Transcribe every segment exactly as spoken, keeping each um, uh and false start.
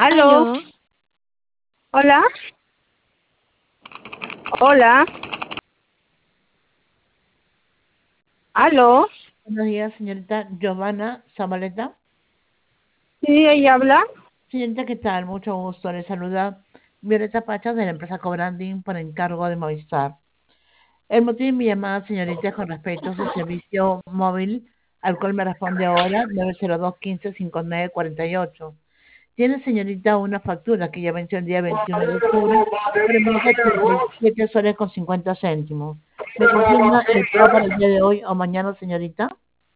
Aló, Aló, hola, hola, aló, buenos días, señorita Giovanna Zabaleta. sí, ella habla. Señorita, ¿qué tal? Mucho gusto. Le saluda Violeta Pacha de la empresa Cobranding por encargo de Movistar. El motivo de mi llamada, señorita, es con respecto a su servicio móvil, al cual me responde ahora nueve cero dos, uno cinco, cinco nueve cuatro ocho. Tiene, señorita, una factura que ya venció el día veintiuno de octubre por el monto de treinta y siete soles con cincuenta céntimos. ¿Me confirma el pago para el día de hoy o mañana, señorita?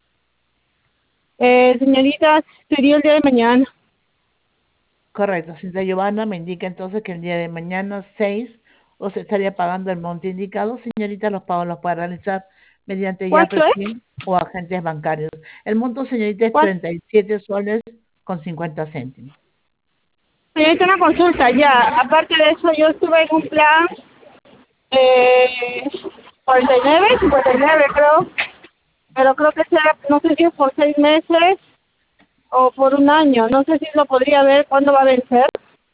Eh, señorita, sería el día de mañana. Correcto, señorita Giovanna, me indica entonces que el día de mañana seis os estaría pagando el monto indicado. Señorita, los pagos los puede realizar mediante ¿Cuánto Yape es? Pin o agentes bancarios. El monto, señorita, es ¿Cuánto? treinta y siete soles con cincuenta céntimos. Señorita, una consulta, ya. Aparte de eso, yo estuve en un plan eh, cuarenta y nueve, cincuenta y nueve creo, pero creo que sea, no sé si es por seis meses o por un año. No sé si lo podría ver cuándo va a vencer.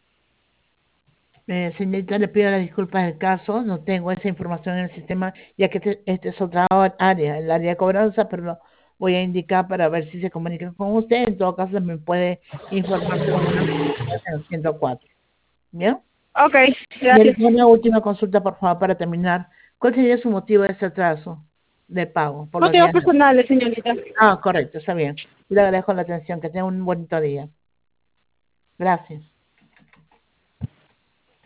Eh, señorita, le pido las disculpas del caso, no tengo esa información en el sistema, ya que este, este es otra área, el área de cobranza, pero lo voy a indicar para ver si se comunica con usted. En todo caso, me puede informar sobre una en el ciento cuatro. ¿Bien? Ok, gracias. Señorita, una última consulta, por favor, para terminar. ¿Cuál sería su motivo de ese atraso de pago por los Motivos días de hoy? personales, señorita. Ah, correcto, está bien. Le agradezco la atención. Que tenga un bonito día. Gracias.